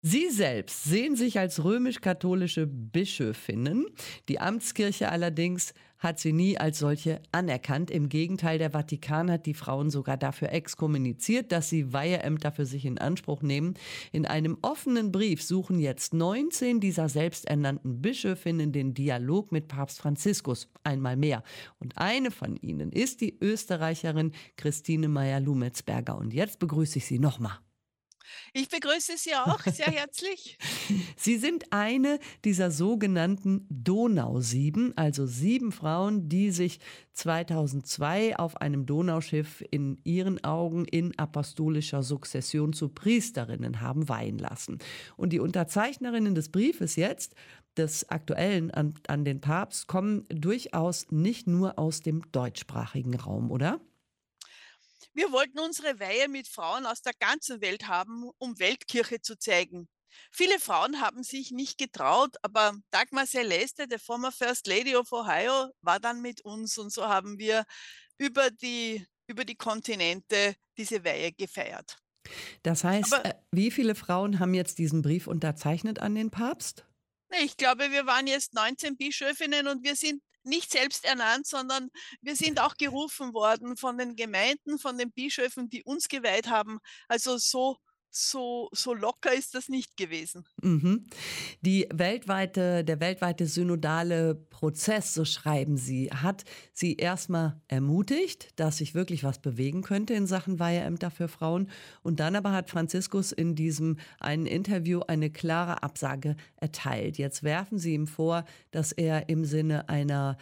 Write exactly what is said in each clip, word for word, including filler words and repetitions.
Sie selbst sehen sich als römisch-katholische Bischöfinnen. Die Amtskirche allerdings hat sie nie als solche anerkannt. Im Gegenteil, der Vatikan hat die Frauen sogar dafür exkommuniziert, dass sie Weiheämter für sich in Anspruch nehmen. In einem offenen Brief suchen jetzt neunzehn dieser selbsternannten Bischöfinnen den Dialog mit Papst Franziskus. Einmal mehr. Und eine von ihnen ist die Österreicherin Christine Meyer-Lumetsberger. Und jetzt begrüße ich sie nochmal. Ich begrüße Sie auch sehr herzlich. Sie sind eine dieser sogenannten Donausieben, also sieben Frauen, die sich zweitausendzwei auf einem Donauschiff in ihren Augen in apostolischer Sukzession zu Priesterinnen haben weihen lassen. Und die Unterzeichnerinnen des Briefes jetzt, des aktuellen an, an den Papst, kommen durchaus nicht nur aus dem deutschsprachigen Raum, oder? Wir wollten unsere Weihe mit Frauen aus der ganzen Welt haben, um Weltkirche zu zeigen. Viele Frauen haben sich nicht getraut, aber Dagmar Celeste, der former First Lady of Ohio, war dann mit uns und so haben wir über die, über die Kontinente diese Weihe gefeiert. Das heißt, Aber äh, wie viele Frauen haben jetzt diesen Brief unterzeichnet an den Papst? ne, ich glaube, wir waren jetzt neunzehn Bischöfinnen und wir sind nicht selbst ernannt, sondern wir sind auch gerufen worden von den Gemeinden, von den Bischöfen, die uns geweiht haben. Also so so so locker ist das nicht gewesen. Mhm. Die weltweite der weltweite synodale Prozess, so schreiben Sie, hat Sie erstmal ermutigt, dass sich wirklich was bewegen könnte in Sachen Weiheämter für Frauen. Und dann aber hat Franziskus in diesem einen Interview eine klare Absage erteilt. Jetzt werfen Sie ihm vor, dass er im Sinne einer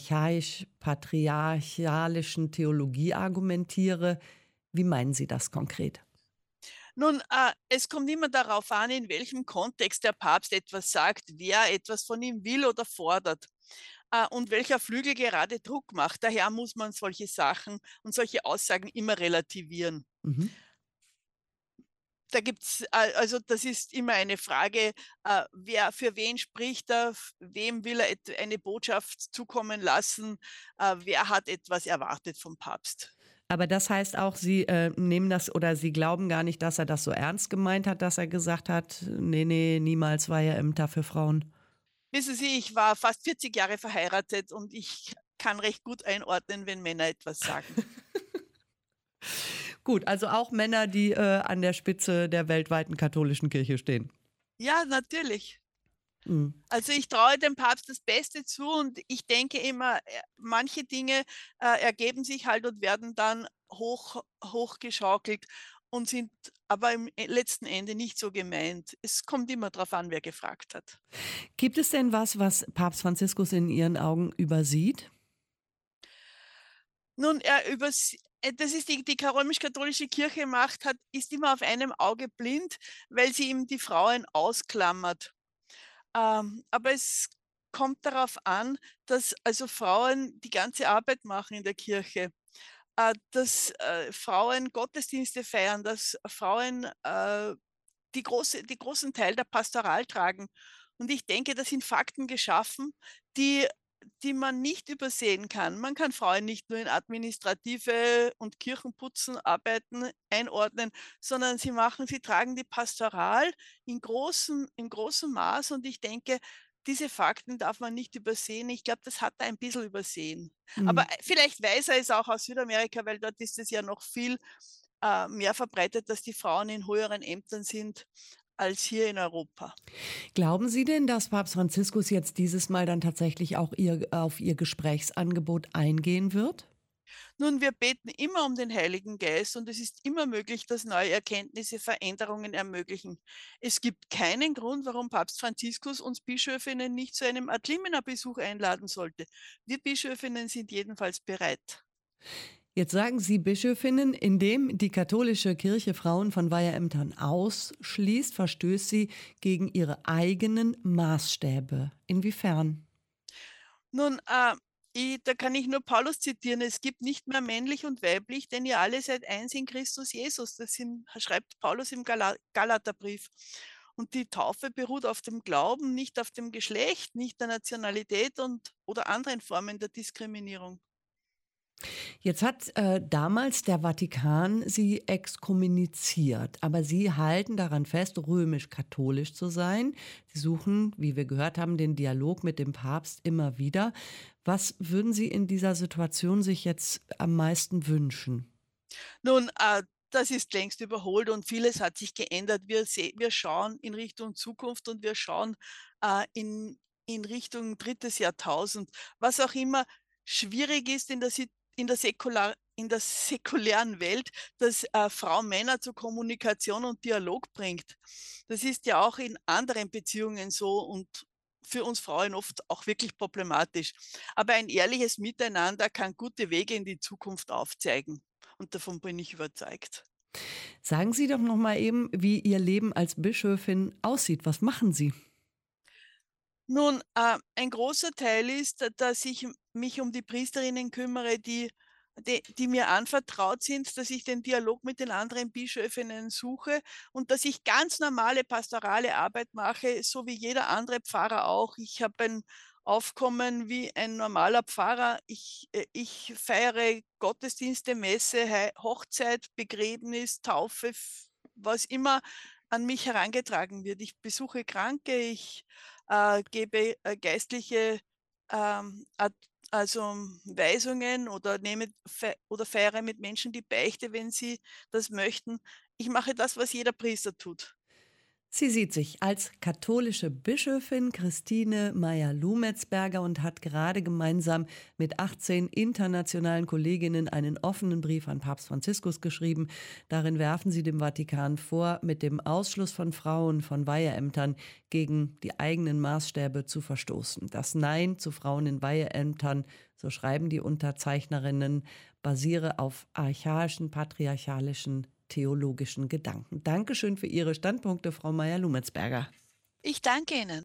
archaisch-patriarchalischen Theologie argumentiere. Wie meinen Sie das konkret? Nun, äh, es kommt immer darauf an, in welchem Kontext der Papst etwas sagt, wer etwas von ihm will oder fordert, äh, und welcher Flügel gerade Druck macht. Daher muss man solche Sachen und solche Aussagen immer relativieren. Mhm. Da gibt's äh, also das ist immer eine Frage, äh, wer für wen spricht er, f wem will er et eine Botschaft zukommen lassen, äh, wer hat etwas erwartet vom Papst. Aber das heißt auch, Sie, äh, nehmen das oder Sie glauben gar nicht, dass er das so ernst gemeint hat, dass er gesagt hat: „Ne, ne, niemals Weiheämter für Frauen?“ Wissen Sie, ich war fast vierzig Jahre verheiratet und ich kann recht gut einordnen, wenn Männer etwas sagen. Gut, also auch Männer, die, äh, an der Spitze der weltweiten katholischen Kirche stehen. Ja, natürlich. Mhm. Also, ich traue dem Papst das Beste zu und ich denke immer, äh, manche Dinge, äh, ergeben sich halt und werden dann hoch hochgeschaukelt und sind aber im e letzten Ende nicht so gemeint. Es kommt immer darauf an, wer gefragt hat. Gibt es denn was, was Papst Franziskus in Ihren Augen übersieht? Nun, er übers äh, das ist die die ka römisch-katholische Kirche macht hat ist immer auf einem Auge blind, weil sie eben die Frauen ausklammert. Ähm, aber es kommt darauf an, dass also Frauen die ganze Arbeit machen in der Kirche, äh, dass, äh, Frauen Gottesdienste feiern, dass Frauen, äh, die große die großen Teil der Pastoral tragen. Und ich denke, da sind Fakten geschaffen, die die man nicht übersehen kann. Man kann Frauen nicht nur in administrative und Kirchenputzen arbeiten einordnen, sondern sie machen sie tragen die Pastoral in großem in großem Maß und ich denke, diese Fakten darf man nicht übersehen. Ich glaube, das hat er ein bisschen übersehen. Aber, Mhm. äh, vielleicht weiß er es auch aus Südamerika, weil dort ist es ja noch viel, äh, mehr verbreitet, dass die Frauen in höheren Ämtern sind als hier in Europa. Glauben Sie denn, dass Papst Franziskus jetzt dieses Mal dann tatsächlich auch ihr auf Ihr Gesprächsangebot eingehen wird? Nun, wir beten immer um den Heiligen Geist und es ist immer möglich, dass neue Erkenntnisse Veränderungen ermöglichen. Es gibt keinen Grund, warum Papst Franziskus uns Bischöfinnen nicht zu einem Adlimina-Besuch einladen sollte. Wir Bischöfinnen sind jedenfalls bereit. Jetzt sagen Sie Bischöfinnen, indem die katholische Kirche Frauen von Weiheämtern ausschließt, verstößt sie gegen ihre eigenen Maßstäbe. Inwiefern? Nun, äh, i da kann ich nur Paulus zitieren: „Es gibt nicht mehr männlich und weiblich, denn ihr alle seid eins in Christus Jesus.“ Das sind schreibt Paulus im Gala Galaterbrief. Und die Taufe beruht auf dem Glauben, nicht auf dem Geschlecht, nicht der Nationalität und oder anderen Formen der Diskriminierung. Jetzt hat äh, damals der Vatikan sie exkommuniziert, aber Sie halten daran fest, römisch-katholisch zu sein. Sie suchen, wie wir gehört haben, den Dialog mit dem Papst immer wieder. Was würden Sie in dieser Situation sich jetzt am meisten wünschen? Nun, äh, das ist längst überholt und vieles hat sich geändert. Wir se wir schauen in Richtung Zukunft und wir schauen, äh, in in Richtung drittes Jahrtausend. Was auch immer schwierig ist in der Sit in der säkular in der säkulären Welt, dass, äh, Frau Männer zur Kommunikation und Dialog bringt. Das ist ja auch in anderen Beziehungen so und für uns Frauen oft auch wirklich problematisch. Aber ein ehrliches Miteinander kann gute Wege in die Zukunft aufzeigen. Und davon bin ich überzeugt. Sagen Sie doch noch mal eben, wie Ihr Leben als Bischöfin aussieht. Was machen Sie? Nun, äh, ein großer Teil ist, da dass ich m mich um die Priesterinnen kümmere, die die die mir anvertraut sind, dass ich den Dialog mit den anderen Bischöfinnen suche und dass ich ganz normale pastorale Arbeit mache, so wie jeder andere Pfarrer auch. Ich habe ein Aufkommen wie ein normaler Pfarrer. Ich äh, ich feiere Gottesdienste, Messe, Hei Hochzeit, Begräbnis, Taufe, f was immer an mich herangetragen wird. Ich besuche Kranke, ich äh, gebe, äh, geistliche, ähm, Ad also Weisungen oder nehme fei oder feiere mit Menschen die Beichte, wenn sie das möchten. Ich mache das, was jeder Priester tut. Sie sieht sich als katholische Bischöfin Christine Meyer-Lumetsberger und hat gerade gemeinsam mit achtzehn internationalen Kolleginnen einen offenen Brief an Papst Franziskus geschrieben. Darin werfen sie dem Vatikan vor, mit dem Ausschluss von Frauen von Weiheämtern gegen die eigenen Maßstäbe zu verstoßen. Das Nein zu Frauen in Weiheämtern, so schreiben die Unterzeichnerinnen, basiere auf archaischen, patriarchalischen theologischen Gedanken. Dankeschön für Ihre Standpunkte, Frau Meyer-Lumetsberger. Ich danke Ihnen.